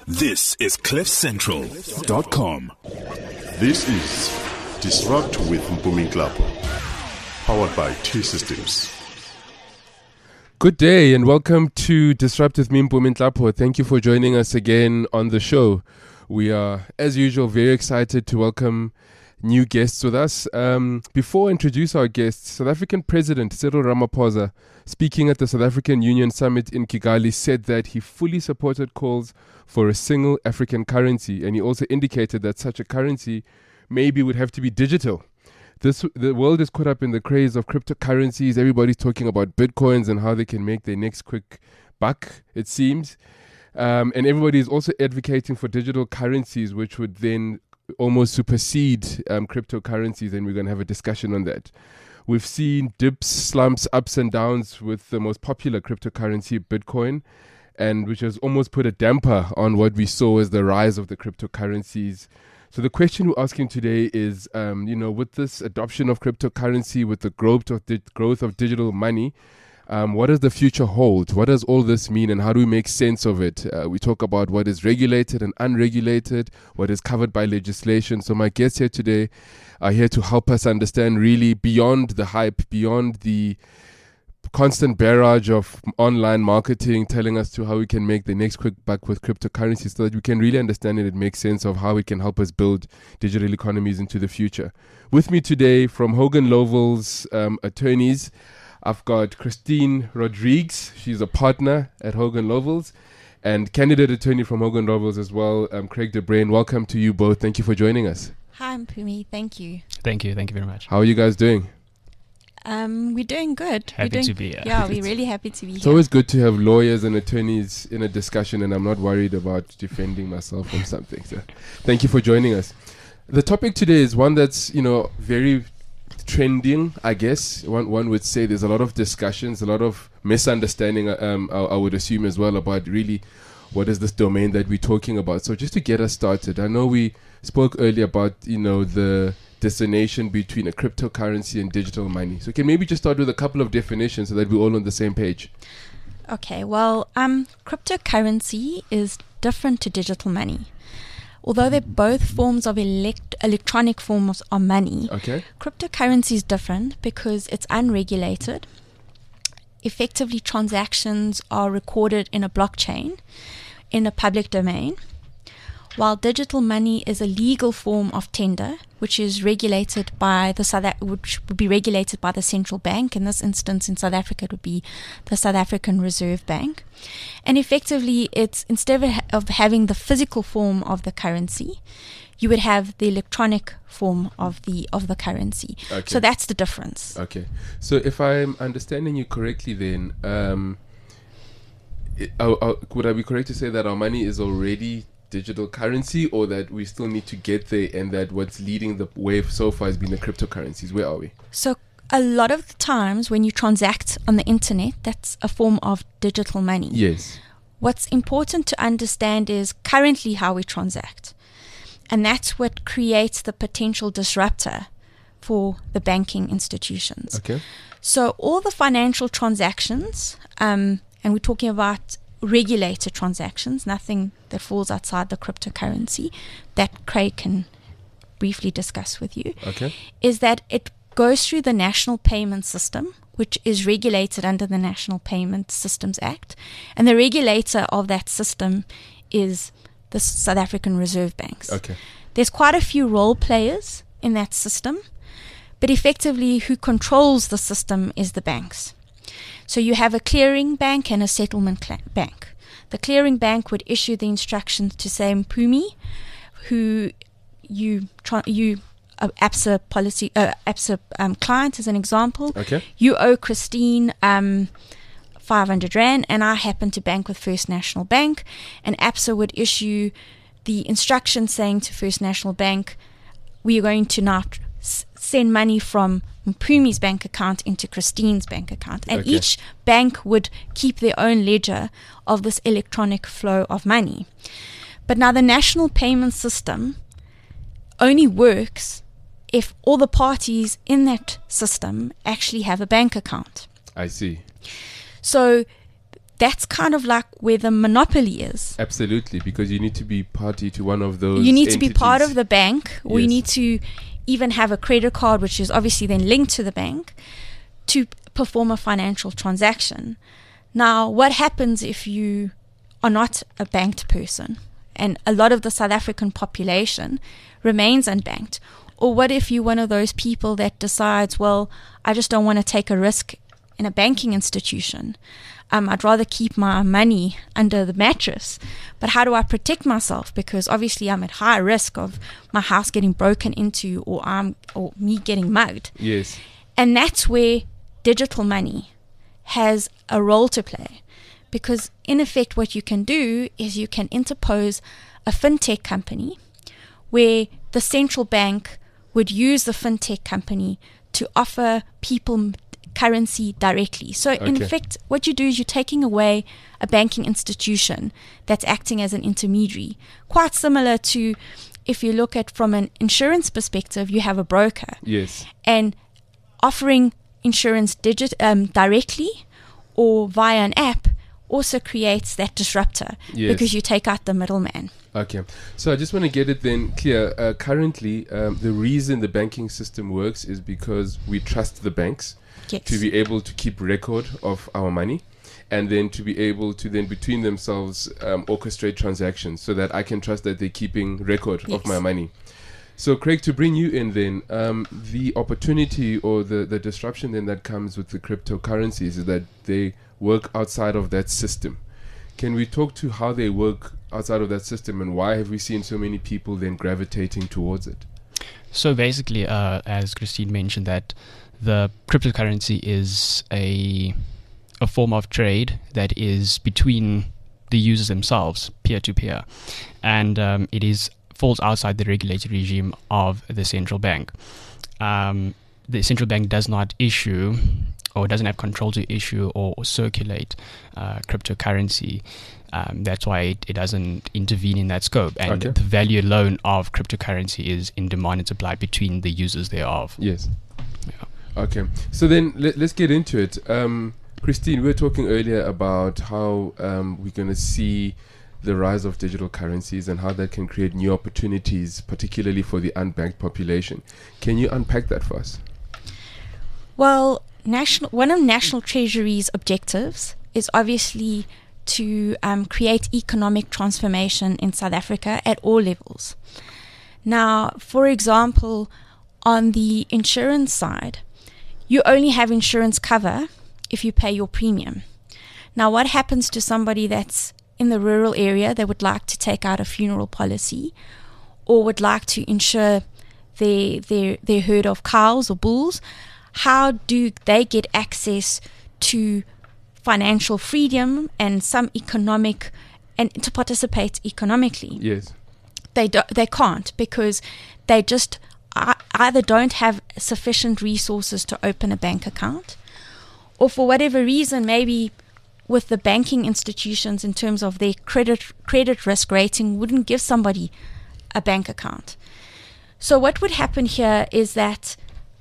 This is CliffCentral.com. This is Disrupt with Mpumi Nklapo, powered by T-Systems. Good day and welcome to Disrupt with me, Mpumi Nklapo. Thank you for joining us again on the show. We are, as usual, very excited to welcome new guests with us. Before I introduce our guests, South African President Cyril Ramaphosa, speaking at the South African Union Summit in Kigali, said that he fully supported calls for a single African currency, and he also indicated that such a currency maybe would have to be digital. The world is caught up in the craze of cryptocurrencies. Everybody's talking about bitcoins and how they can make their next quick buck, it seems. And everybody is also advocating for digital currencies, which would then almost supersede cryptocurrencies, and we're going to have a discussion on that. We've seen dips, slumps, ups and downs with the most popular cryptocurrency, Bitcoin, and which has almost put a damper on what we saw as the rise of the cryptocurrencies. So the question we're asking today is, with this adoption of cryptocurrency, with the growth of digital money, what does the future hold? What does all this mean, and how do we make sense of it? We talk about what is regulated and unregulated, what is covered by legislation. So my guests here today are here to help us understand really beyond the hype, beyond the constant barrage of online marketing telling us to how we can make the next quick buck with cryptocurrency, so that we can really understand it and make sense of how it can help us build digital economies into the future. With me today from Hogan Lovells Attorneys, I've got Christine Rodrigues. She's a partner at Hogan Lovells and candidate attorney from Hogan Lovells as well, Craig De Bruyn. Welcome to you both. Thank you for joining us. Hi, Mpumi. Thank you. Thank you very much. How are you guys doing? We're doing good. Happy to be here. Yeah, we're really happy to be here. It's always good to have lawyers and attorneys in a discussion, and I'm not worried about defending myself from something. So thank you for joining us. The topic today is one that's, very trending, I guess. One would say there's a lot of discussions, a lot of misunderstanding, I would assume as well, about really what is this domain that we're talking about. So just to get us started, I know we spoke earlier about, the dissonation between a cryptocurrency and digital money. So can maybe just start with a couple of definitions so that we're all on the same page. Okay, well, cryptocurrency is different to digital money. Although they're both forms of electronic forms of money, okay, cryptocurrency is different because it's unregulated. Effectively, transactions are recorded in a blockchain in a public domain, while digital money is a legal form of tender, which is regulated by which would be regulated by the central bank. In this instance, in South Africa, it would be the South African Reserve Bank. And effectively, it's instead of having the physical form of the currency, you would have the electronic form of the currency. Okay. So that's the difference. Okay. So if I'm understanding you correctly, then would I be correct to say that our money is already digital currency, or that we still need to get there, and that what's leading the wave so far has been the cryptocurrencies? Where are we? So a lot of the times when you transact on the internet, that's a form of digital money. Yes. What's important to understand is currently how we transact. And that's what creates the potential disruptor for the banking institutions. Okay. So all the financial transactions, and we're talking about regulated transactions, nothing that falls outside the cryptocurrency, that Craig can briefly discuss with you, okay, is that it goes through the national payment system, which is regulated under the National Payment Systems Act. And the regulator of that system is the South African Reserve Banks. Okay. There's quite a few role players in that system, but effectively who controls the system is the banks. So you have a clearing bank and a settlement bank. The clearing bank would issue the instructions to say, Mpumi, who ABSA policy, ABSA client as an example. Okay. You owe Christine 500 Rand, and I happen to bank with First National Bank, and ABSA would issue the instruction saying to First National Bank, we are going to now send money from Mpumi's bank account into Christine's bank account. And okay, each bank would keep their own ledger of this electronic flow of money. But now the national payment system only works if all the parties in that system actually have a bank account. I see. So that's kind of like where the monopoly is. Absolutely, because you need to be party to one of those. You need to be entities. part of the bank, or you Yes. need to even have a credit card, which is obviously then linked to the bank, to perform a financial transaction. Now, what happens if you are not a banked person? And a lot of the South African population remains unbanked. Or what if you're one of those people that decides, well, I just don't want to take a risk in a banking institution. I'd rather keep my money under the mattress. But how do I protect myself? Because obviously I'm at high risk of my house getting broken into, or me getting mugged. Yes. And that's where digital money has a role to play. Because in effect, what you can do is you can interpose a fintech company where the central bank would use the fintech company to offer people currency directly. So in Okay. effect, what you do is you're taking away a banking institution that's acting as an intermediary. Quite similar to, if you look at from an insurance perspective, you have a broker. Yes. And offering insurance directly or via an app also creates that disruptor, Yes. because you take out the middleman. Okay, so I just want to get it then clear. Currently, the reason the banking system works is because we trust the banks Yes. to be able to keep record of our money, and then to be able to then between themselves orchestrate transactions, so that I can trust that they're keeping record of Yes. my money. So Craig, to bring you in then, the opportunity or the disruption then that comes with the cryptocurrencies is that they work outside of that system. Can we talk to how they work outside of that system, and why have we seen so many people then gravitating towards it? So basically, as Christine mentioned, that the cryptocurrency is a form of trade that is between the users themselves, peer-to-peer, and it falls outside the regulated regime of the central bank. The central bank does not issue, or doesn't have control to issue or circulate cryptocurrency. That's why it doesn't intervene in that scope. And Okay. the value alone of cryptocurrency is in demand and supply between the users thereof. Yes. Yeah. Okay. So then let's get into it. Christine, we were talking earlier about how we're going to see the rise of digital currencies and how that can create new opportunities, particularly for the unbanked population. Can you unpack that for us? Well, one of National Treasury's objectives is obviously to create economic transformation in South Africa at all levels. Now, for example, on the insurance side, you only have insurance cover if you pay your premium. Now, what happens to somebody that's in the rural area that would like to take out a funeral policy, or would like to insure their herd of cows or bulls? How do they get access to financial freedom and some economic, and to participate economically? Yes. They can't, because they just either don't have sufficient resources to open a bank account, or for whatever reason, maybe with the banking institutions in terms of their credit risk rating wouldn't give somebody a bank account. So what would happen here is that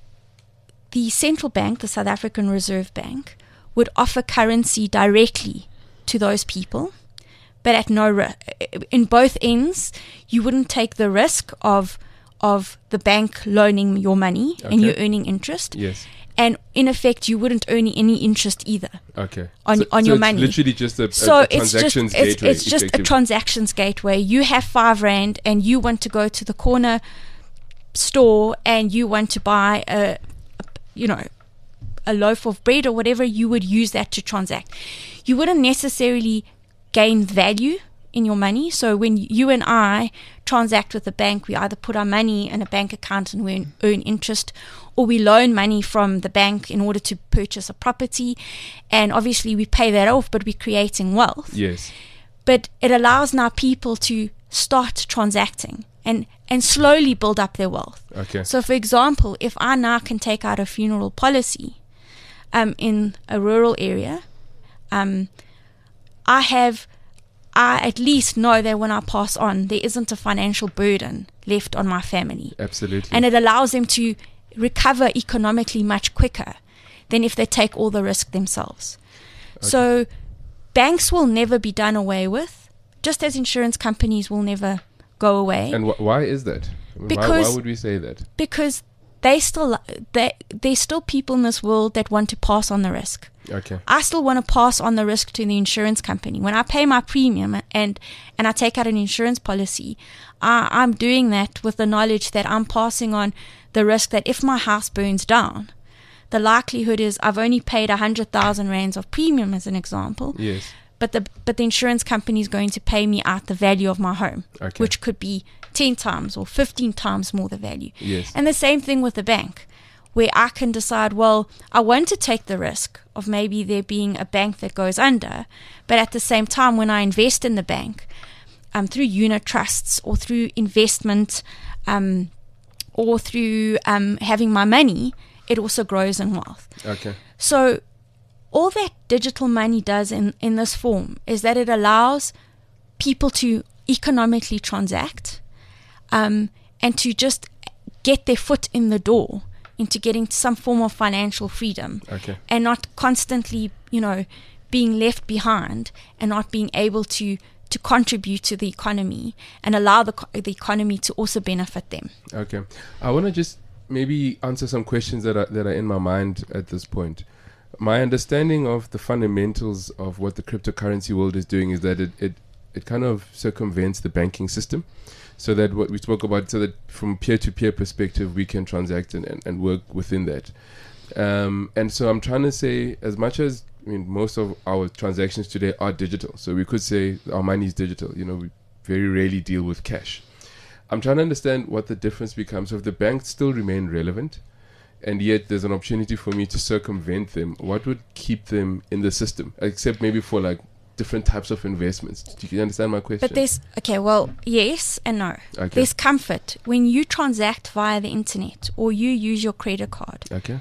the central bank, the South African Reserve Bank, would offer currency directly to those people, but at no in both ends, you wouldn't take the risk of the bank loaning your money and you're earning interest. Yes. And in effect, you wouldn't earn any interest either. Okay. On so your it's money. Literally just a So transactions gateway. it's just a transactions gateway. You have R5 and you want to go to the corner store and you want to buy a loaf of bread or whatever, you would use that to transact. You wouldn't necessarily gain value in your money. So when you and I transact with the bank, we either put our money in a bank account and we earn interest, or we loan money from the bank in order to purchase a property, and obviously we pay that off, but we're creating wealth. Yes. But it allows now people to start transacting and slowly build up their wealth. Okay. So for example, if I now can take out a funeral policy in a rural area, I at least know that when I pass on, there isn't a financial burden left on my family. Absolutely. And it allows them to recover economically much quicker than if they take all the risk themselves. Okay. So banks will never be done away with, just as insurance companies will never go away. And why is that? Why would we say that? Because there's still people in this world that want to pass on the risk. Okay. I still want to pass on the risk to the insurance company. When I pay my premium and I take out an insurance policy, I'm doing that with the knowledge that I'm passing on the risk that if my house burns down, the likelihood is I've only paid 100,000 rands of premium, as an example. Yes. But the insurance company is going to pay me out the value of my home, Okay. which could be 10 times or 15 times more the value. Yes. And the same thing with the bank, where I can decide, well, I want to take the risk of maybe there being a bank that goes under, but at the same time, when I invest in the bank, through unit trusts or through investment, or through having my money, it also grows in wealth. Okay. So all that digital money does in this form is that it allows people to economically transact, and to just get their foot in the door into getting some form of financial freedom, Okay. and not constantly, being left behind and not being able to contribute to the economy and allow the economy to also benefit them. Okay. I want to just maybe answer some questions that are in my mind at this point. My understanding of the fundamentals of what the cryptocurrency world is doing is that it kind of circumvents the banking system, so that what we spoke about, so that from peer-to-peer perspective we can transact and work within that. And so I'm trying to say, as much as most of our transactions today are digital, so we could say our money is digital. We very rarely deal with cash. I'm trying to understand what the difference becomes if the banks still remain relevant, and yet there's an opportunity for me to circumvent them. What would keep them in the system, except maybe for like different types of investments? Do you understand my question? But yes and no. Okay. There's comfort when you transact via the internet or you use your credit card. Okay.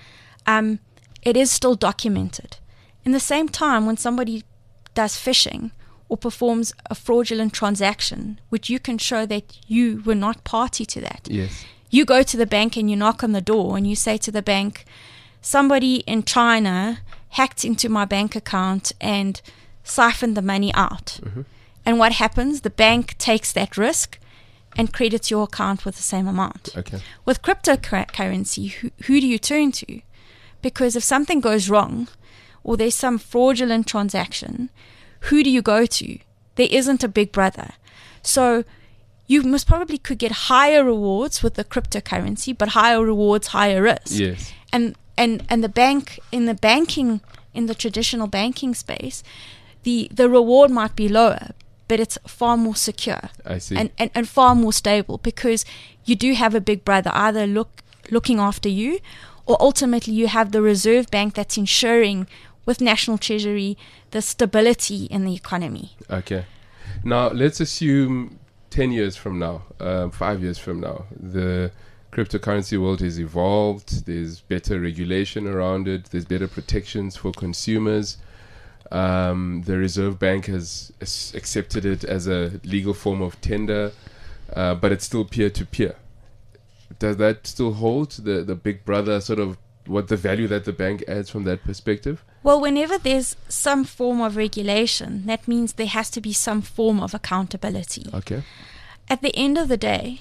It is still documented. In the same time, when somebody does phishing or performs a fraudulent transaction, which you can show that you were not party to that. Yes. You go to the bank and you knock on the door and you say to the bank, somebody in China hacked into my bank account and siphoned the money out. Mm-hmm. And what happens? The bank takes that risk and credits your account with the same amount. Okay. With cryptocurrency, who do you turn to? Because if something goes wrong or there's some fraudulent transaction, who do you go to? There isn't a big brother. So you most probably could get higher rewards with the cryptocurrency, but higher rewards, higher risk. Yes. And the bank, in the traditional banking space, the reward might be lower, but it's far more secure. I see. And far more stable, because you do have a big brother either looking after you, or ultimately you have the Reserve Bank that's ensuring with National Treasury the stability in the economy. Okay. Now, let's assume 10 years from now, 5 years from now, the cryptocurrency world has evolved. There's better regulation around it. There's better protections for consumers. The Reserve Bank has accepted it as a legal form of tender, but it's still peer-to-peer. Does that still hold, the big brother sort of, what the value that the bank adds from that perspective? Well, whenever there's some form of regulation, that means there has to be some form of accountability. Okay. At the end of the day,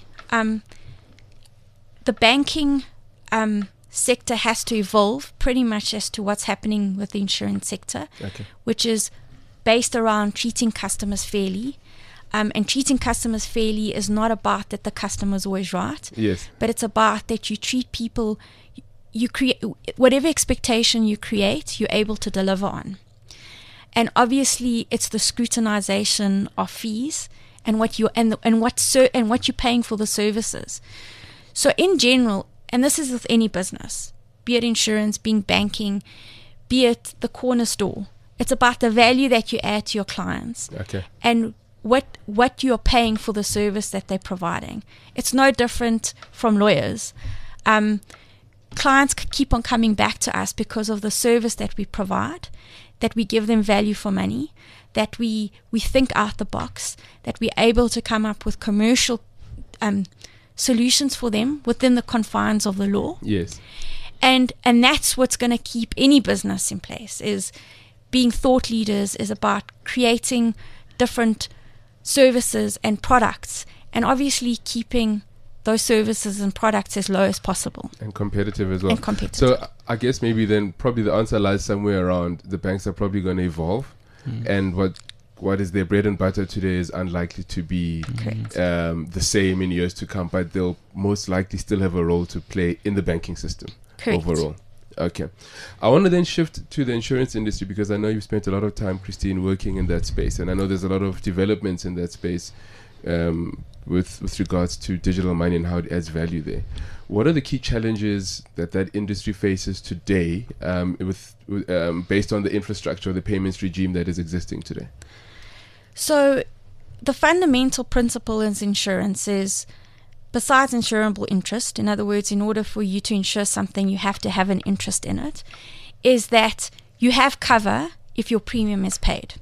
the banking sector has to evolve pretty much as to what's happening with the insurance sector, Okay. which is based around treating customers fairly. And treating customers fairly is not about that the customer is always right, Yes. but it's about that you treat people, you create whatever expectation you create, you're able to deliver on. And obviously, it's the scrutinization of fees and what you're paying for the services. So in general, and this is with any business, be it insurance, being banking, be it the corner store, it's about the value that you add to your clients. Okay. And what you're paying for the service that they're providing. It's no different from lawyers. Clients keep on coming back to us because of the service that we provide, that we give them value for money, that we think out the box, that we're able to come up with commercial solutions for them within the confines of the law. Yes. And that's what's going to keep any business in place, is being thought leaders is about creating different services and products, and obviously keeping those services and products as low as possible. And competitive as well. And competitive. So I guess maybe then probably the answer lies somewhere around the banks are probably going to evolve, and what is their bread and butter today is unlikely to be the same in years to come, but they'll most likely still have a role to play in the banking system overall. Okay. I want to then shift to the insurance industry, because I know you've spent a lot of time, Christine, working in that space, and I know there's a lot of developments in that space with regards to digital money and how it adds value there. What are the key challenges that industry faces today based on the infrastructure or the payments regime that is existing today? So the fundamental principle in insurance is, besides insurable interest, in other words, in order for you to insure something, you have to have an interest in it, is that you have cover if your premium is paid.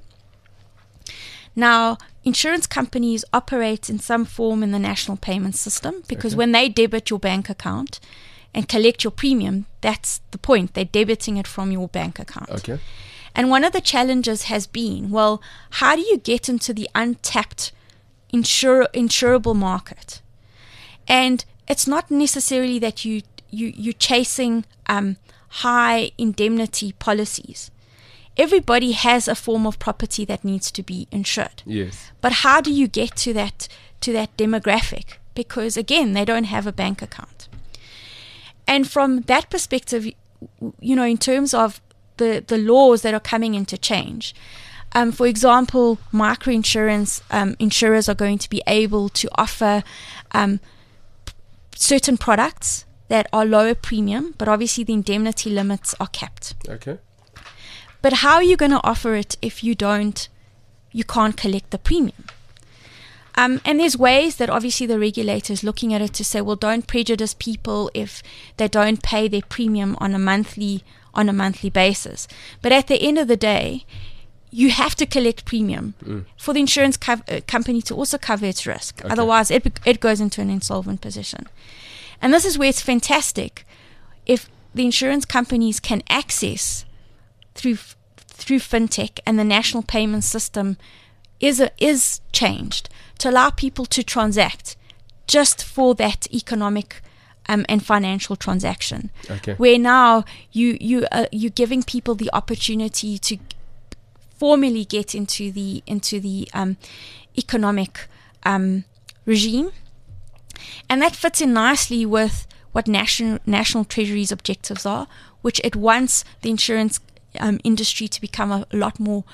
Now, insurance companies operate in some form in the national payment system, because when they debit your bank account and collect your premium, that's the point. They're debiting it from your bank account. Okay. And one of the challenges has been, well, how do you get into the untapped insurable market? And it's not necessarily that you're chasing high indemnity policies. Everybody has a form of property that needs to be insured. Yes. But how do you get to that demographic? Because again, they don't have a bank account. And from that perspective, in terms of the laws that are coming into change, for example, microinsurance insurers are going to be able to offer certain products that are lower premium, but obviously the indemnity limits are capped. Okay. But how are you going to offer it if you can't collect the premium? And there's ways that obviously the regulator is looking at it to say, well, don't prejudice people if they don't pay their premium on a monthly basis. But at the end of the day, you have to collect premium for the insurance company to also cover its risk. Okay. Otherwise, it goes into an insolvent position. And this is where it's fantastic if the insurance companies can access through fintech, and the national payment system is changed to allow people to transact just for that economic and financial transaction. Okay. Where now you're giving people the opportunity to formally get into the economic regime, and that fits in nicely with what National Treasury's objectives are, which it wants the insurance industry to become a lot more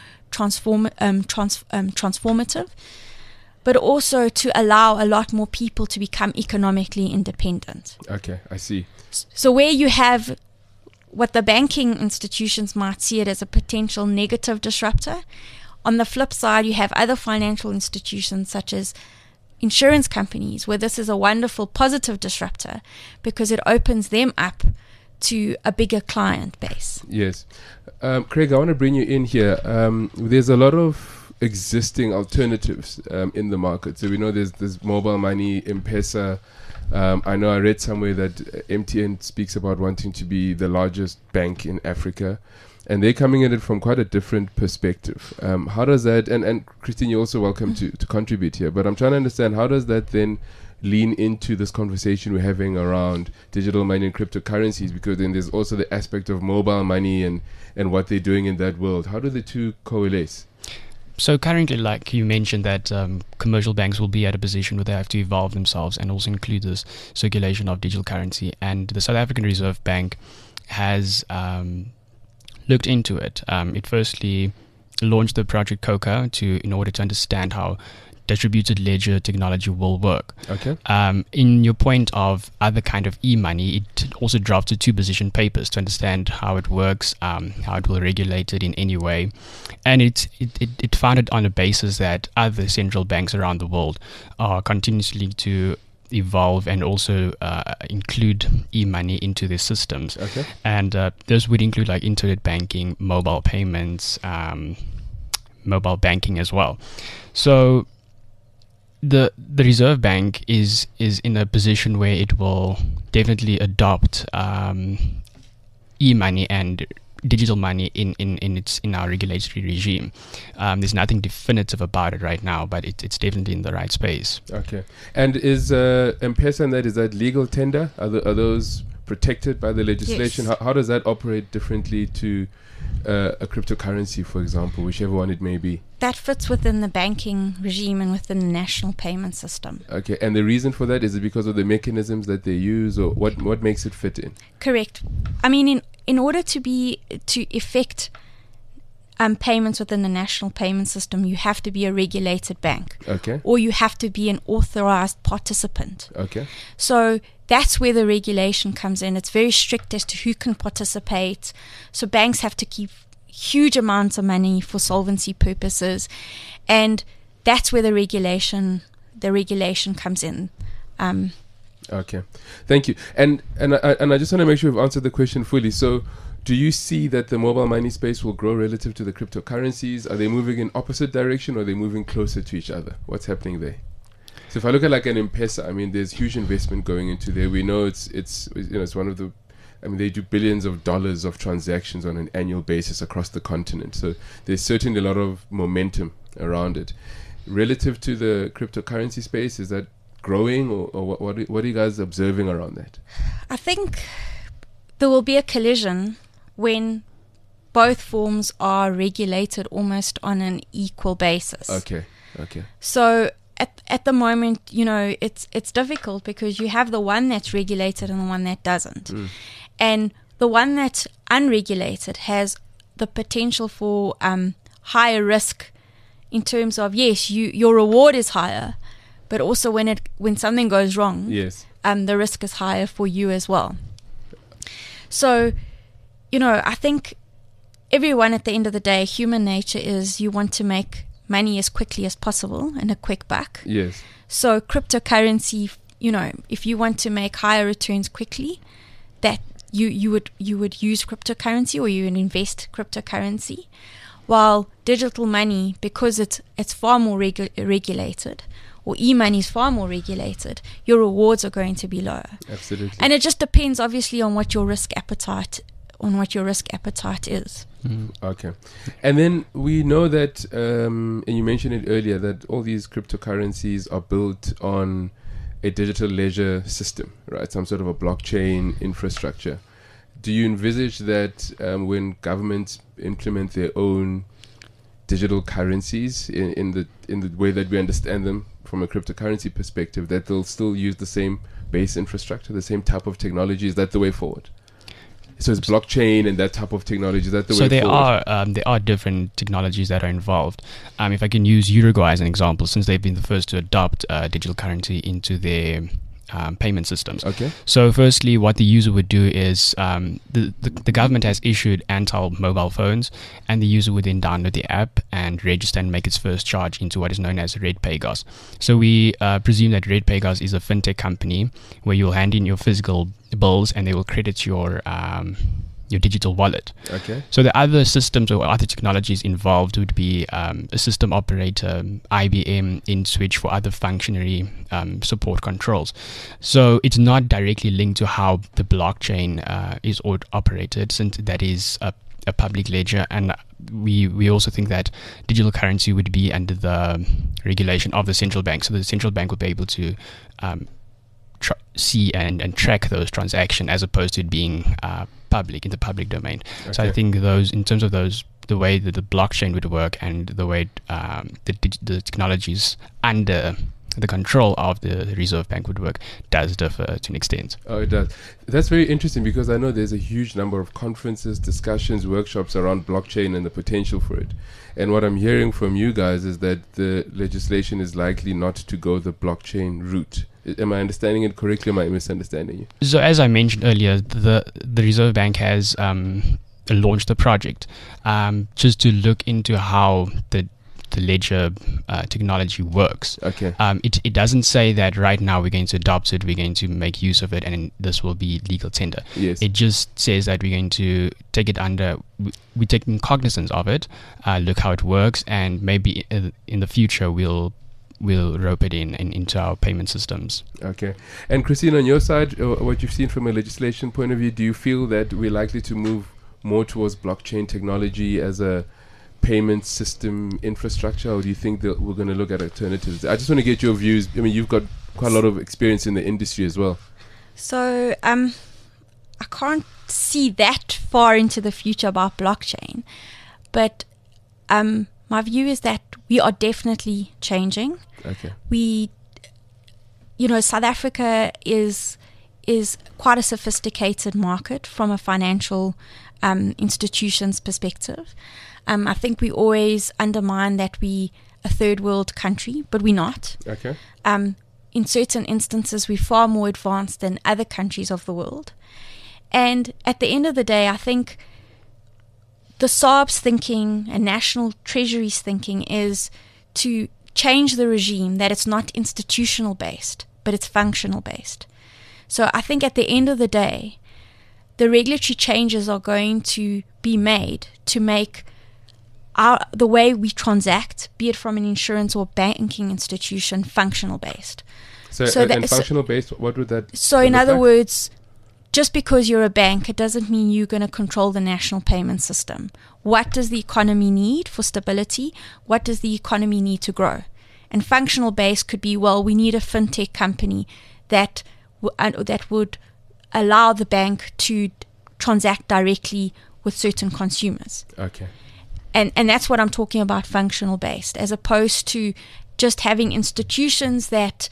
transformative, but also to allow a lot more people to become economically independent. Okay, I see. So where you have what the banking institutions might see it as a potential negative disruptor, on the flip side, you have other financial institutions such as insurance companies, where this is a wonderful positive disruptor because it opens them up to a bigger client base. Yes. Craig, I want to bring you in here. There's a lot of existing alternatives in the market. So we know there's mobile money, M-Pesa. I know I read somewhere that MTN speaks about wanting to be the largest bank in Africa, and they're coming at it from quite a different perspective. How does that, and Christine, you're also welcome to contribute here, but I'm trying to understand, how does that then lean into this conversation we're having around digital money and cryptocurrencies? Because then there's also the aspect of mobile money and what they're doing in that world. How do the two coalesce? So currently, like you mentioned, that commercial banks will be at a position where they have to evolve themselves and also include this circulation of digital currency. And the South African Reserve Bank has looked into it. It firstly launched the Project Coca in order to understand how distributed ledger technology will work. Okay. In your point of other kind of e-money, it also drafted 2 position papers to understand how it works, how it will regulate it in any way. And it founded on a basis that other central banks around the world are continuously to evolve and also include e-money into their systems. Okay. And this would include like internet banking, mobile payments, mobile banking as well. So the Reserve Bank is in a position where it will definitely adopt e-money and digital money in our regulatory regime. There's nothing definitive about it right now, but it's definitely in the right space. Okay. And is M-Pesa and is that legal tender? Are those protected by the legislation? Yes. How does that operate differently to a cryptocurrency, for example, whichever one it may be? That fits within the banking regime and within the national payment system. Okay, and the reason for that, is it because of the mechanisms that they use, or what makes it fit in? Correct. I mean, in order to effect payments within the national payment system, you have to be a regulated bank. Okay. Or you have to be an authorized participant. Okay. So that's where the regulation comes in. It's very strict as to who can participate. So banks have to keep huge amounts of money for solvency purposes, and that's where the regulation comes in. Okay, thank you. And I just want to make sure we've answered the question fully. So, do you see that the mobile money space will grow relative to the cryptocurrencies? Are they moving in opposite direction, or are they moving closer to each other? What's happening there? So if I look at like an M-Pesa, I mean, there's huge investment going into there. We know it's one of the, I mean, they do billions of dollars of transactions on an annual basis across the continent. So there's certainly a lot of momentum around it. Relative to the cryptocurrency space, is that growing, or what are you guys observing around that? I think there will be a collision when both forms are regulated almost on an equal basis. Okay. So at the moment, it's difficult because you have the one that's regulated and the one that doesn't. And the one that's unregulated has the potential for higher risk in terms of, yes, your reward is higher, but also when something goes wrong, yes, the risk is higher for you as well. So, I think everyone at the end of the day, human nature is you want to make money as quickly as possible and a quick buck. Yes. So cryptocurrency, if you want to make higher returns quickly, that you would use cryptocurrency, or you would invest cryptocurrency. While digital money, because it's far more regulated, or e-money is far more regulated, your rewards are going to be lower. Absolutely. And it just depends, obviously, on what your risk appetite is. Okay. And then we know that, and you mentioned it earlier, that all these cryptocurrencies are built on a digital ledger system, right? Some sort of a blockchain infrastructure. Do you envisage that when governments implement their own digital currencies in the way that we understand them from a cryptocurrency perspective, that they'll still use the same base infrastructure, the same type of technology? Is that the way forward? So it's blockchain and that type of technology. Is that the way forward? So there are different technologies that are involved. If I can use Uruguay as an example, since they've been the first to adopt digital currency into their payment systems. Okay. So firstly, what the user would do is the government has issued Antal mobile phones, and the user would then download the app and register and make its first charge into what is known as RedPayGas. So we presume that RedPayGas is a fintech company where you'll hand in your physical bills and they will credit your digital wallet. Okay. So the other systems or other technologies involved would be a system operator, IBM, InSwitch for other functionary support controls. So it's not directly linked to how the blockchain is operated, since that is a public ledger, and we also think that digital currency would be under the regulation of the central bank. So the central bank would be able to see and track those transactions, as opposed to it being public in the public domain. Okay. So I think in terms of the way that the blockchain would work and the way the technologies under the control of the Reserve Bank would work does differ to an extent. Oh, it does. That's very interesting, because I know there's a huge number of conferences, discussions, workshops around blockchain and the potential for it. And what I'm hearing from you guys is that the legislation is likely not to go the blockchain route. Am I understanding it correctly, or am I misunderstanding you? So as I mentioned earlier, the Reserve Bank has launched a project just to look into how the ledger technology works. Okay. It doesn't say that right now we're going to adopt it, we're going to make use of it, and this will be legal tender. Yes. It just says that we're going to take it under, we're taking cognizance of it, look how it works, and maybe in the future we'll rope it into our payment systems. Okay. And Christine, on your side, what you've seen from a legislation point of view, do you feel that we're likely to move more towards blockchain technology as a payment system infrastructure, or do you think that we're going to look at alternatives? I just want to get your views. I mean, you've got quite a lot of experience in the industry as well. So I can't see that far into the future about blockchain, but my view is that we are definitely changing. Okay. South Africa is quite a sophisticated market from a financial institutions perspective. I think we always undermine that we a third world country, but we're not. Okay. In certain instances, we're far more advanced than other countries of the world. And at the end of the day, I think the SARB's thinking and National Treasury's thinking is to change the regime, that it's not institutional based, but it's functional based. So I think at the end of the day, the regulatory changes are going to be made to make the way we transact, be it from an insurance or banking institution, functional based. So functional based, what would that? So in other words, just because you're a bank, it doesn't mean you're going to control the national payment system. What does the economy need for stability? What does the economy need to grow? And functional based could be, well, we need a fintech company that would allow the bank to transact directly with certain consumers. Okay. And that's what I'm talking about, functional based, as opposed to just having institutions that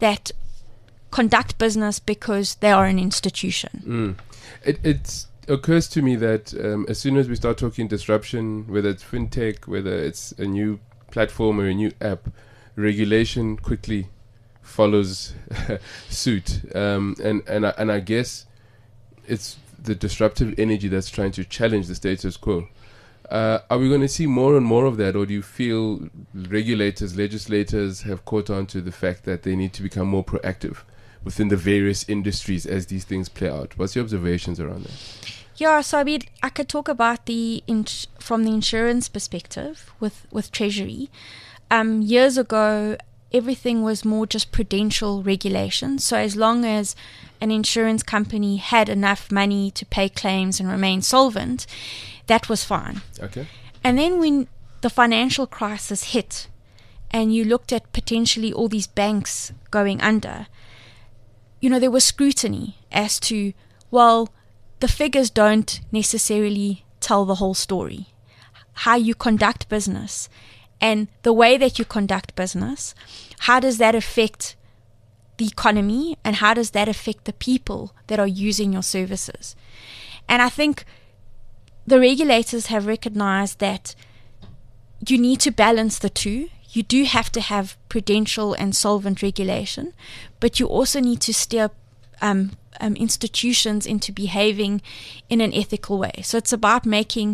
conduct business because they are an institution. It occurs to me that as soon as we start talking disruption, whether it's fintech, whether it's a new platform or a new app, regulation quickly follows suit. And I guess it's the disruptive energy that's trying to challenge the status quo. Are we going to see more and more of that, or do you feel regulators, legislators have caught on to the fact that they need to become more proactive within the various industries as these things play out? What's your observations around that? Yeah, so I mean, I could talk about from the insurance perspective with Treasury. Years ago, everything was more just prudential regulation. So as long as an insurance company had enough money to pay claims and remain solvent, that was fine. Okay. And then when the financial crisis hit and you looked at potentially all these banks going under, there was scrutiny as to, well, the figures don't necessarily tell the whole story. How you conduct business and the way that you conduct business, how does that affect the economy and how does that affect the people that are using your services? And I think the regulators have recognized that you need to balance the two. You do have to have prudential and solvent regulation, but you also need to steer institutions into behaving in an ethical way. So it's about making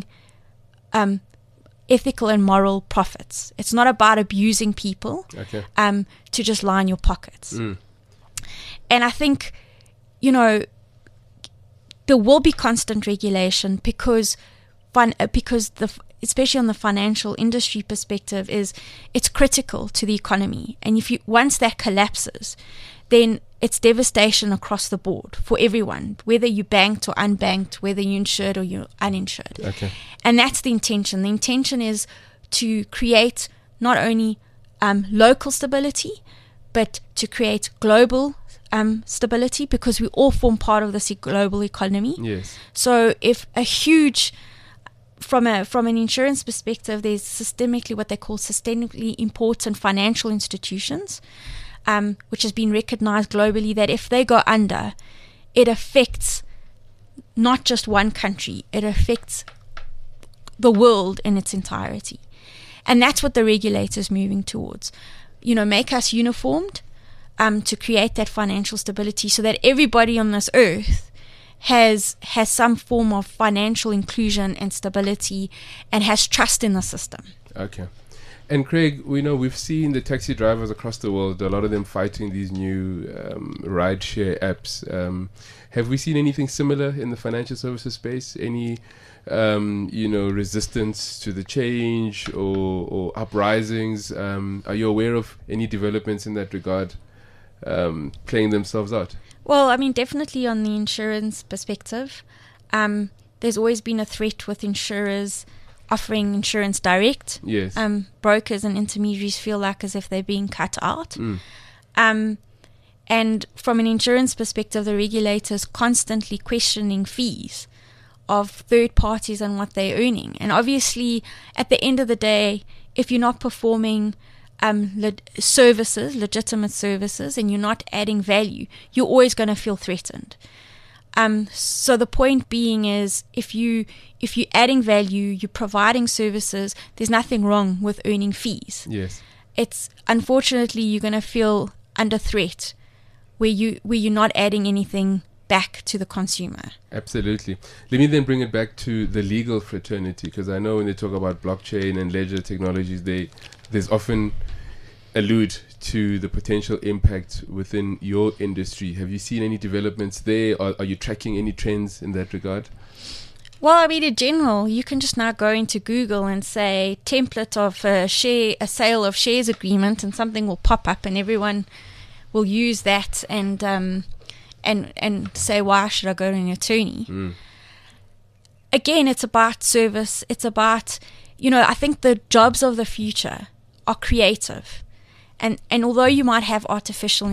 ethical and moral profits. It's not about abusing people to just line your pockets. And I think, there will be constant regulation because especially on the financial industry perspective, it's critical to the economy. And once that collapses, then it's devastation across the board for everyone, whether you're banked or unbanked, whether you're insured or you're uninsured. Okay. And that's the intention. The intention is to create not only local stability, but to create global stability, because we all form part of this global economy. Yes. So if a huge, from an insurance perspective, there's systemically what they call systemically important financial institutions, which has been recognized globally, that if they go under, it affects not just one country, it affects the world in its entirety. And that's what the regulator's moving towards. Make us uniformed to create that financial stability so that everybody on this earth has some form of financial inclusion and stability and has trust in the system. Okay. And Craig, we've seen the taxi drivers across the world, a lot of them fighting these new ride-share apps. Have we seen anything similar in the financial services space? Any, resistance to the change or uprisings? Are you aware of any developments in that regard playing themselves out? Well, I mean, definitely on the insurance perspective, there's always been a threat with insurers offering insurance direct. Yes. Brokers and intermediaries feel like as if they're being cut out. And from an insurance perspective, the regulator's constantly questioning fees of third parties and what they're earning. And obviously, at the end of the day, if you're not performing legitimate services, and you're not adding value, you're always going to feel threatened. So the point being is, if you're adding value, you're providing services, there's nothing wrong with earning fees. Yes. It's unfortunately you're going to feel under threat where you're not adding anything back to the consumer. Absolutely. Let me then bring it back to the legal fraternity, because I know when they talk about blockchain and ledger technologies, there's often allude to the potential impact within your industry. Have you seen any developments there, or are you tracking any trends in that regard? Well, I mean, in general, you can just now go into Google and say template of a sale of shares agreement, and something will pop up, and everyone will use that and say, why should I go to an attorney? Again, it's about service. It's about, I think the jobs of the future are creative. And although you might have artificial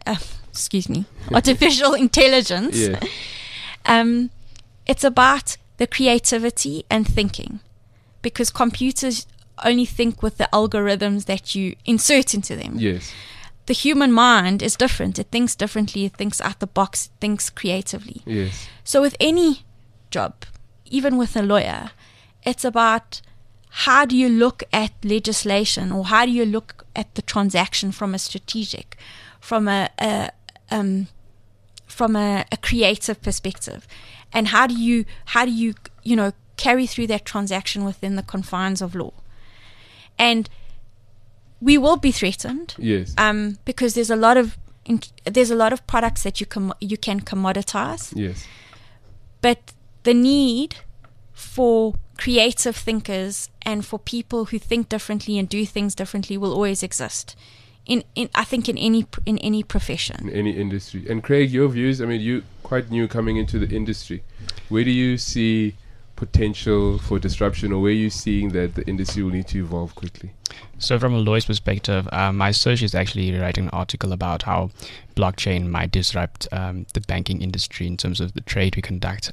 intelligence, Yeah. It's about the creativity and thinking, because computers only think with the algorithms that you insert into them. Yes. The human mind is different. It thinks differently. It thinks out the box. It thinks creatively. Yes. So with any job, even with a lawyer, it's about how do you look at legislation, or how do you look at the transaction from a strategic, from a creative perspective, and how do you carry through that transaction within the confines of law. And we will be threatened. Yes. Because there's a lot of products that you can commoditize. Yes. But the need for creative thinkers and for people who think differently and do things differently will always exist. I think in any profession, In any industry. And Craig, your views? I mean, you quite new coming into the industry. Where do you see potential for disruption, or where are you seeing that the industry will need to evolve quickly? So from a lawyer's perspective, my associate is actually writing an article about how blockchain might disrupt the banking industry in terms of the trade we conduct.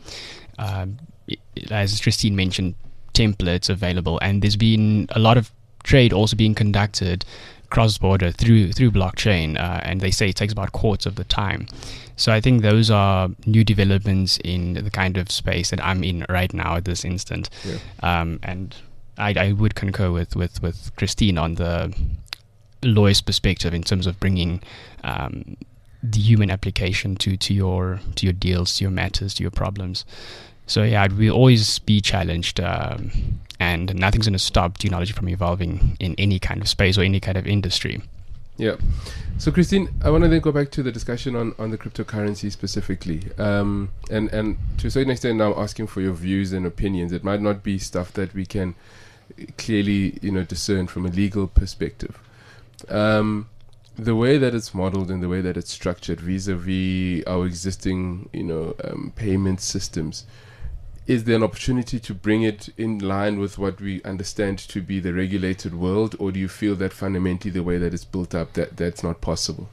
As Christine mentioned, templates available, and there's been a lot of trade also being conducted cross-border through blockchain, and they say it takes about quarters of the time. So I think those are new developments in the kind of space that I'm in right now at this instant. Yeah. And I would concur with Christine on the lawyer's perspective in terms of bringing the human application to your deals, to your matters, to your problems. So yeah, we'll always be challenged, and nothing's going to stop technology from evolving in any kind of space or any kind of industry. Yeah. So Christine, I want to then go back to the discussion on the cryptocurrency specifically. And to a certain extent now asking for your views and opinions. It might not be stuff that we can clearly, discern from a legal perspective. The way that it's modeled and the way that it's structured vis-a-vis our existing, payment systems, is there an opportunity to bring it in line with what we understand to be the regulated world, or do you feel that fundamentally the way that it's built up, that's not possible?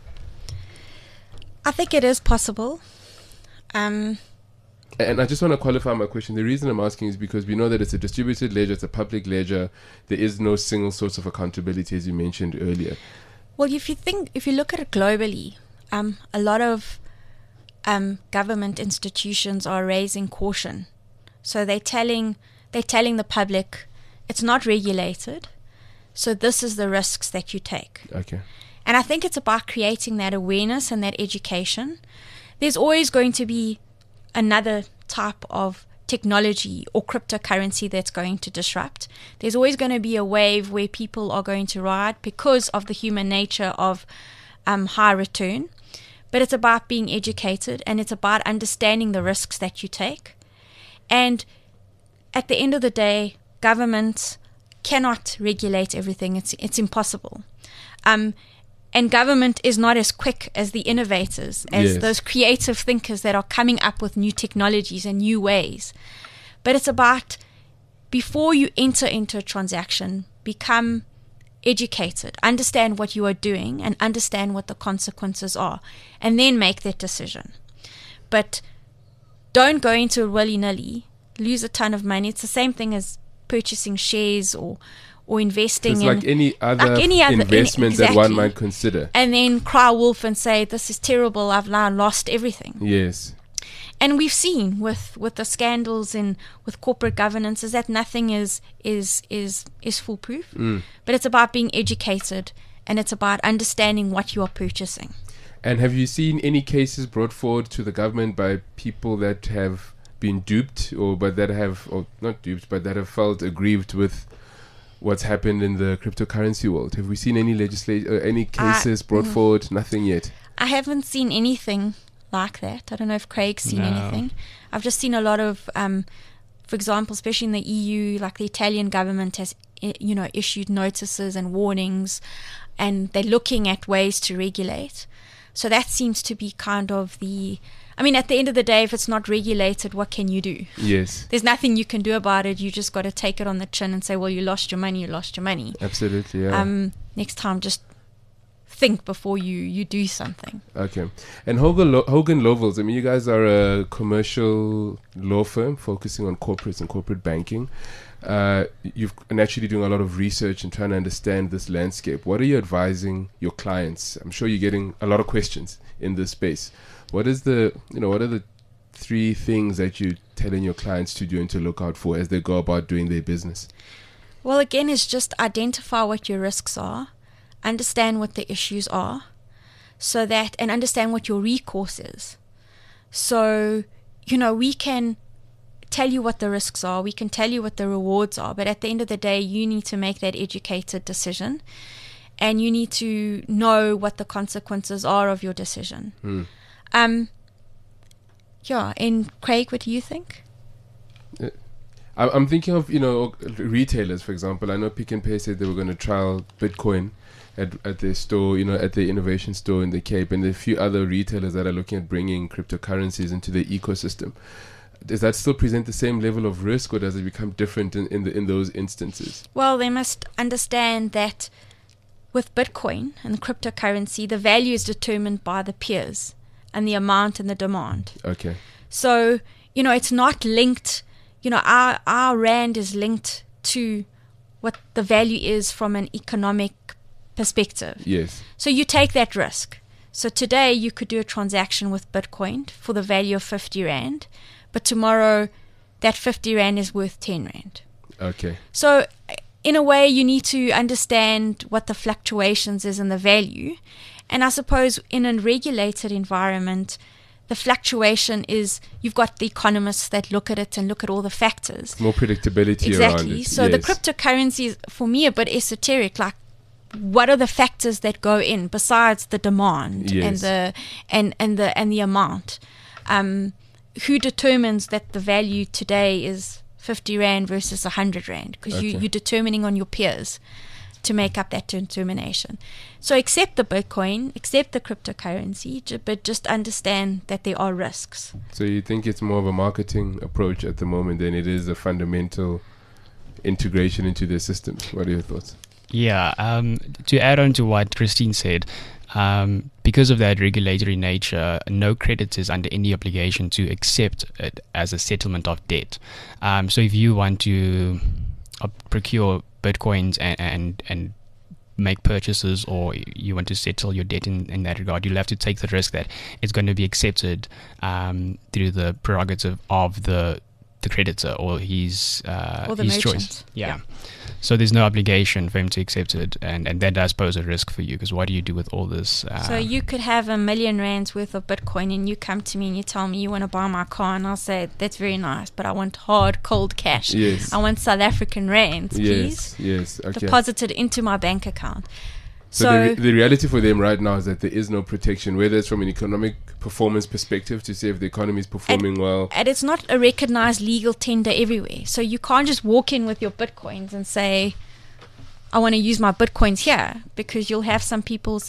I think it is possible. And I just want to qualify my question. The reason I'm asking is because we know that it's a distributed ledger, it's a public ledger. There is no single source of accountability, as you mentioned earlier. Well, if you look at it globally, a lot of government institutions are raising caution. So they're telling the public it's not regulated, so this is the risks that you take. Okay. And I think it's about creating that awareness and that education. There's always going to be another type of technology or cryptocurrency that's going to disrupt. There's always going to be a wave where people are going to ride because of the human nature of high return. But it's about being educated, and it's about understanding the risks that you take. And at the end of the day, governments cannot regulate everything. It's impossible. And government is not as quick as the innovators, as Yes. those creative thinkers that are coming up with new technologies and new ways. But it's about, before you enter into a transaction, become educated, understand what you are doing, and understand what the consequences are, and then make that decision. But don't go into it willy-nilly, lose a ton of money. It's the same thing as purchasing shares or investing It's in like any other investment that one might consider. and then cry wolf and say, this is terrible, I've now lost everything. Yes. And we've seen with the scandals and with corporate governance is that nothing is foolproof. But it's about being educated, and it's about understanding what you are purchasing. And have you seen any cases brought forward to the government by people that have been duped, or that have felt aggrieved with what's happened in the cryptocurrency world? Have we seen any any cases brought forward? Nothing yet. I haven't seen anything like that. I don't know if Craig's seen anything. I've just seen a lot of, for example, especially in the EU, like the Italian government has, issued notices and warnings, and they're looking at ways to regulate. So that seems to be kind of at the end of the day, if it's not regulated, what can you do? Yes. There's nothing you can do about it. You just got to take it on the chin and say, well, you lost your money. Absolutely, yeah. Next time, just think before you do something. Okay. And Hogan Lovells, you guys are a commercial law firm focusing on corporates and corporate banking. You've naturally doing a lot of research and trying to understand this landscape. What are you advising your clients? I'm sure you're getting a lot of questions in this space. What are the 3 things that you're telling your clients to do and to look out for as they go about doing their business? Well, again, it's just identify what your risks are, understand what the issues are, and understand what your recourse is. So, we can tell you what the risks are, we can tell you what the rewards are, but at the end of the day, you need to make that educated decision, and you need to know what the consequences are of your decision. And Craig, what do you think? I'm thinking of, retailers, for example. I know Pick n Pay said they were going to trial Bitcoin at their store, at the innovation store in the Cape, and there are a few other retailers that are looking at bringing cryptocurrencies into their ecosystem. Does that still present the same level of risk, or does it become different in those instances? Well, they must understand that with Bitcoin and cryptocurrency, the value is determined by the peers and the amount and the demand. Okay. So, it's not linked, our rand is linked to what the value is from an economic perspective. Yes. So you take that risk. So today you could do a transaction with Bitcoin for the value of 50 Rand, but tomorrow that 50 Rand is worth 10 Rand. Okay. So in a way you need to understand what the fluctuations is in the value. And I suppose in a regulated environment, the fluctuation is, you've got the economists that look at it and look at all the factors. More predictability around it. Exactly. So the cryptocurrency is, for me, a bit esoteric. Like, what are the factors that go in besides the demand and the amount? Who determines that the value today is 50 Rand versus 100 Rand? Because you're determining on your peers to make up that determination. So accept the Bitcoin, accept the cryptocurrency, but just understand that there are risks. So you think it's more of a marketing approach at the moment than it is a fundamental integration into their systems? What are your thoughts? Yeah, to add on to what Christine said, because of that regulatory nature, no creditor is under any obligation to accept it as a settlement of debt. So if you want to procure Bitcoins and make purchases, or you want to settle your debt in that regard, you'll have to take the risk that it's going to be accepted through the prerogative of the creditor or his choice. Yeah. So there's no obligation for him to accept it, and that does pose a risk for you, because what do you do with all this? So you could have $1 million worth of Bitcoin, and you come to me and you tell me you want to buy my car, and I'll say, that's very nice, but I want hard, cold cash. Yes. I want South African rands, please. Yes, okay. Deposited into my bank account. So the reality for them right now is that there is no protection, whether it's from an economic performance perspective to see if the economy is performing well. And it's not a recognized legal tender everywhere. So you can't just walk in with your Bitcoins and say, I want to use my Bitcoins here, because you'll have some people say,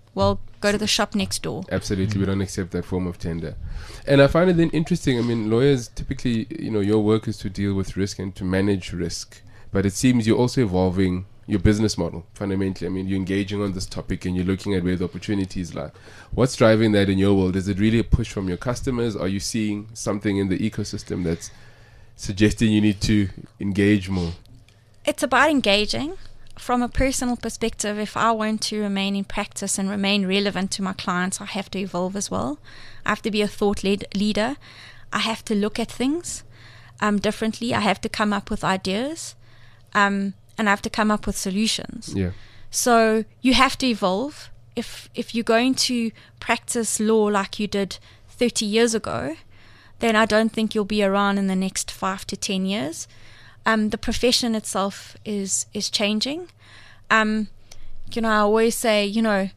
well, go to the shop next door. Absolutely, we don't accept that form of tender. And I find it then interesting. I mean, lawyers typically, your work is to deal with risk and to manage risk. But it seems you're also evolving your business model, fundamentally. I mean, you're engaging on this topic and you're looking at where the opportunities lie. What's driving that in your world? Is it really a push from your customers? Are you seeing something in the ecosystem that's suggesting you need to engage more? It's about engaging. From a personal perspective, if I want to remain in practice and remain relevant to my clients, I have to evolve as well. I have to be a thought leader. I have to look at things differently. I have to come up with ideas. And I have to come up with solutions. Yeah. So you have to evolve. If you're going to practice law like you did 30 years ago, then I don't think you'll be around in the next 5 to 10 years. The profession itself is changing. I always say,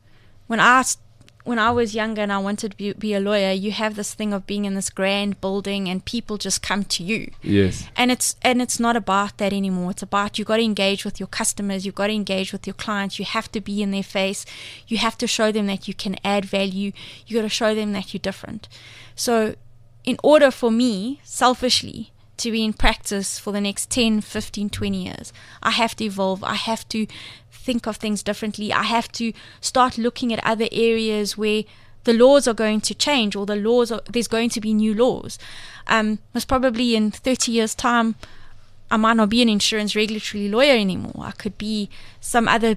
when I was younger and I wanted to be a lawyer, you have this thing of being in this grand building and people just come to you. Yes. And it's not about that anymore. It's about you've got to engage with your customers. You've got to engage with your clients. You have to be in their face. You have to show them that you can add value. You got to show them that you're different. So in order for me, selfishly, to be in practice for the next 10, 15, 20 years, I have to evolve. I have to think of things differently. I have to start looking at other areas where the laws are going to change, or there's going to be new laws. Most probably in 30 years' time, I might not be an insurance regulatory lawyer anymore. I could be some other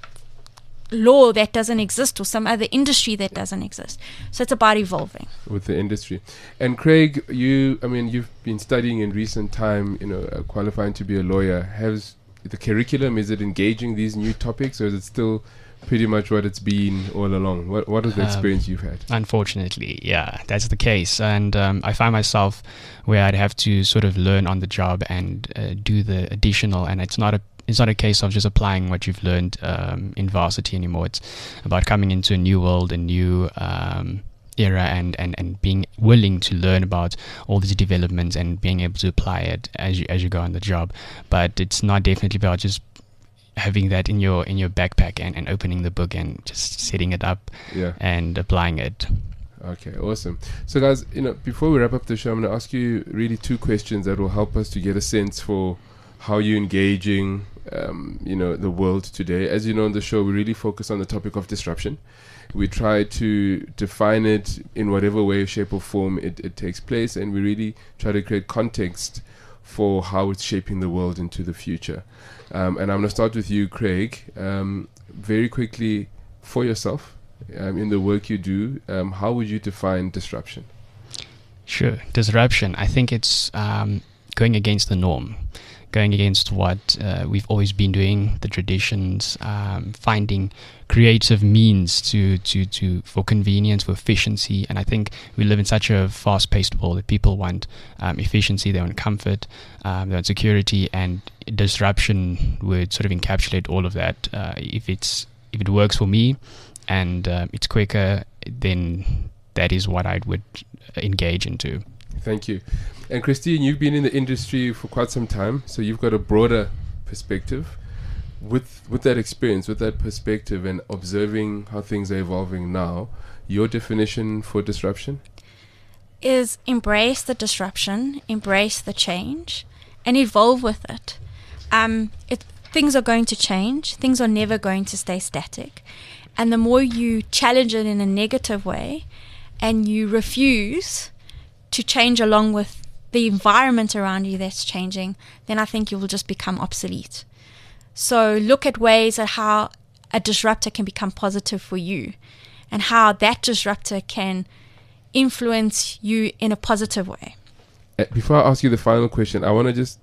law that doesn't exist, or some other industry that doesn't exist. So it's about evolving with the industry. And Craig, you've been studying in recent time, qualifying to be a lawyer. Has the curriculum, is it engaging these new topics, or is it still pretty much what it's been all along? What is the experience you've had? Unfortunately, yeah, that's the case. And I find myself where I'd have to sort of learn on the job and do the additional, and it's not a case of just applying what you've learned in varsity anymore. It's about coming into a new world, a new era, and being willing to learn about all these developments and being able to apply it as you go on the job. But it's not definitely about just having that in your backpack and opening the book and just setting it up and applying it. Okay, awesome. So guys, before we wrap up the show, I'm going to ask you really 2 questions that will help us to get a sense for how you're engaging the world today. As you know, on the show, we really focus on the topic of disruption. We try to define it in whatever way, shape or form it takes place, and we really try to create context for how it's shaping the world into the future. And I'm going to start with you, Craig. Very quickly, for yourself, in the work you do, how would you define disruption? Sure. Disruption, I think it's going against the norm. Going against what we've always been doing, the traditions, finding creative means for convenience, for efficiency. And I think we live in such a fast-paced world that people want efficiency, they want comfort, they want security, and disruption would sort of encapsulate all of that. If it works for me and it's quicker, then that is what I would engage into. Thank you. And Christine, you've been in the industry for quite some time, so you've got a broader perspective. With that experience, with that perspective, and observing how things are evolving now, your definition for disruption? Is embrace the disruption, embrace the change, and evolve with it. Things are going to change. Things are never going to stay static. And the more you challenge it in a negative way, and you refuse to change along with the environment around you that's changing, then I think you will just become obsolete. So look at ways at how a disruptor can become positive for you, and how that disruptor can influence you in a positive way. Before I ask you the final question, I want to just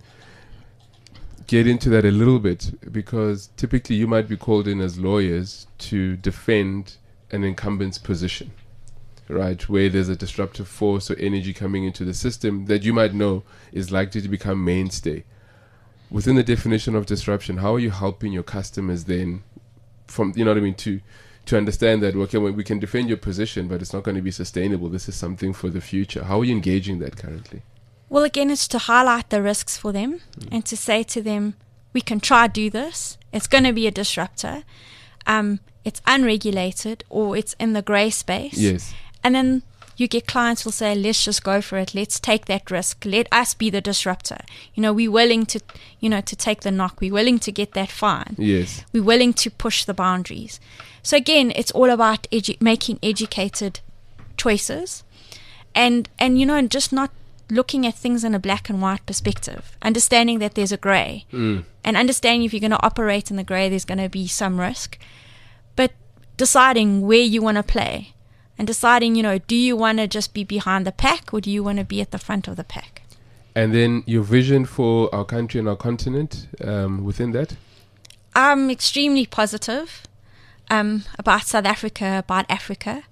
get into that a little bit, because typically you might be called in as lawyers to defend an incumbent's position, right, where there's a disruptive force or energy coming into the system that you might know is likely to become mainstay. Within the definition of disruption, how are you helping your customers then, from, to understand that, okay, well, we can defend your position, but it's not going to be sustainable. This is something for the future. How are you engaging that currently? Well, again, it's to highlight the risks for them and to say to them, we can try do this. It's going to be a disruptor. it's unregulated, or it's in the grey space. Yes. And then you get clients will say, let's just go for it. Let's take that risk. Let us be the disruptor. We're willing to, to take the knock. We're willing to get that fine. Yes. We're willing to push the boundaries. So again, it's all about making educated choices and just not looking at things in a black and white perspective, understanding that there's a grey, and understanding if you're going to operate in the grey, there's going to be some risk, but deciding where you want to play and deciding, do you want to just be behind the pack or do you want to be at the front of the pack? And then your vision for our country and our continent within that? I'm extremely positive about South Africa, about Africa.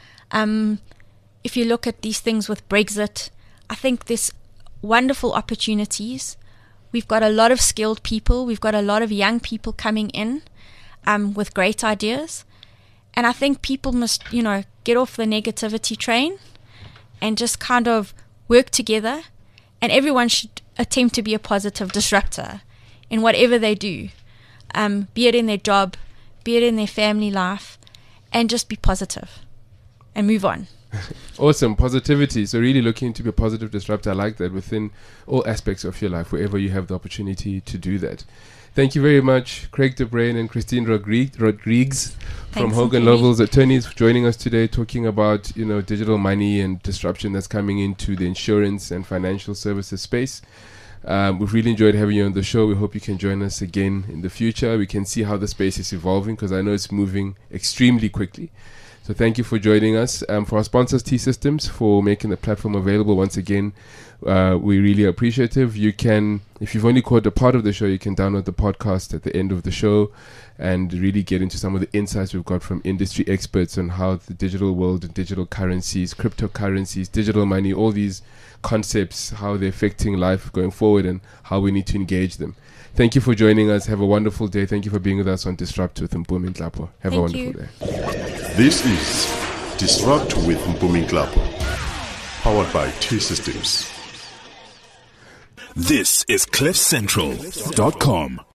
If you look at these things with Brexit, I think there's wonderful opportunities. We've got a lot of skilled people. We've got a lot of young people coming in with great ideas. And I think people must, get off the negativity train and just kind of work together. And everyone should attempt to be a positive disruptor in whatever they do, be it in their job, be it in their family life, and just be positive and move on. Awesome. Positivity. So really looking to be a positive disruptor. I like that within all aspects of your life, wherever you have the opportunity to do that. Thank you very much, Craig de Bruyn and Christine Rodrigues from Hogan Lovells Attorneys for joining us today, talking about, digital money and disruption that's coming into the insurance and financial services space. We've really enjoyed having you on the show. We hope you can join us again in the future. We can see how the space is evolving, because I know it's moving extremely quickly. So thank you for joining us. For our sponsors, T-Systems, for making the platform available once again. We're really appreciative. You can, if you've only caught a part of the show, you can download the podcast at the end of the show and really get into some of the insights we've got from industry experts on how the digital world and digital currencies, cryptocurrencies, digital money, all these concepts, how they're affecting life going forward and how we need to engage them. Thank you for joining us. Have a wonderful day. Thank you for being with us on Disrupt with Mpumi Nhlapo. Have a wonderful day. This is Disrupt with Mpumi Nhlapo, powered by T-Systems. This is CliffCentral.com.